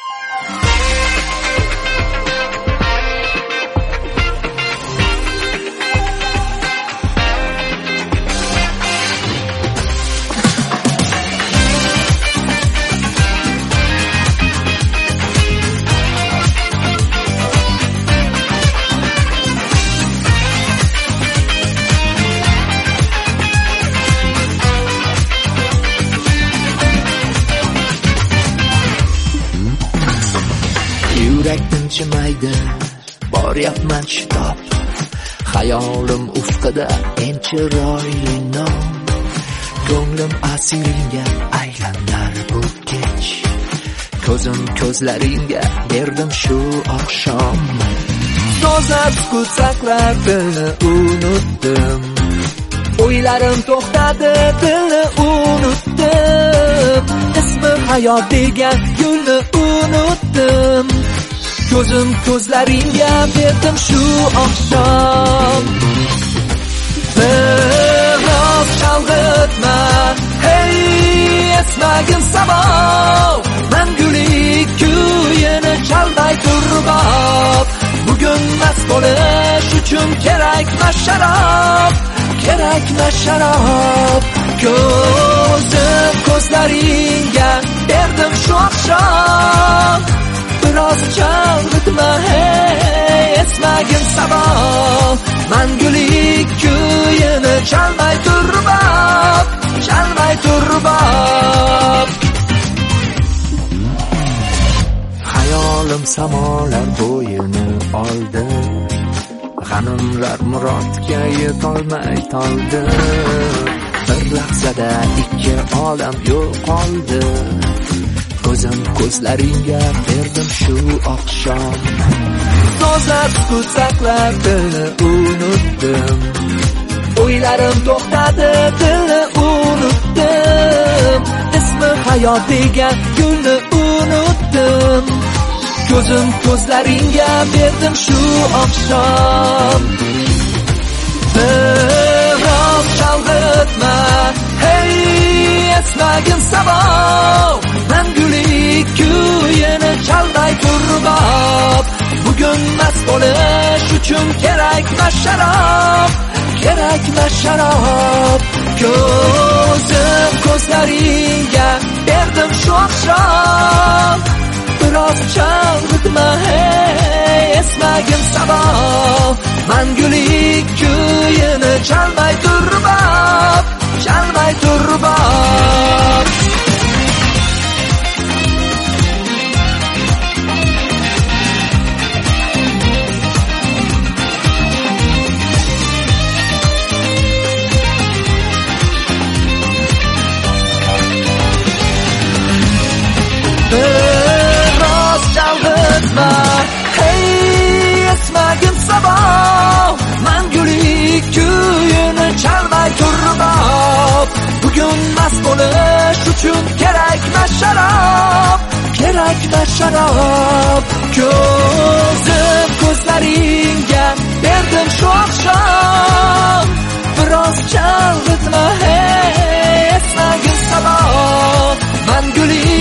Yurak tinchimaydi, boryapman chitob. Xayolim ufqida eng chiroyli nom. Ko'nglim asiringga aylanar bu kech. Ko'zim ko'zlaringga berdim shu oqshom. So'zlar sukut saqlar, dilni unutdim. O'ylarim to'xtadi, dilni unutdim. Ismi hayot degan yo'lni unutdim. Ko'zim ko'zlaringga berdim shu oqshom. Biroz chalg'itma, hey esmagin samo. Mangulik kuyini chalmay turbob. Bugun mast bo'lish uchun kerakma sharob. Kerakma sharob. Ko'zim ko'zlaringga berdim shu oqshom. Biroz chalg'itma, hey esmagin samo. Mangulik kuyini chalmay turbob. Chalmay turbob. Hayolim samolar bo'yini oldi. G'animlar murodga yetolmay toldi. Bir lahzada ikki olam yo'qoldi. Ko'zim ko'zlaringga berdim shu oqshom. So'zlar sukut saqlar, dilni unutdim. O'ylarim to'xtadi, dilni unutdim. Ismi hayot degan yo'lni unutdim. Ko'zim ko'zlaringga berdim shu oqshom. Biroz chalg'itma, hey esmagin samo. Mangulik kuyini chalmay turbob. Bugun mast bo'lish uchun kerakma sharob. Kerakma sharob. Ko'zim ko'zlaringga berdim shu oqshom. Biroz chalg'itma, hey esmagin samo. Mangulik kuyini chalmay turbob. Chalmay turbob. Biroz chalg'itma, hey esmagin samo. Mangulik kuyini chalmay turbob. Bugun mast bo'lish uchun kerakma sharob. Kerakma sharob. Ko'zim ko'zlaringga berdim shu oqshom. Biroz chalg'itma, hey esmagin samo. Mangulik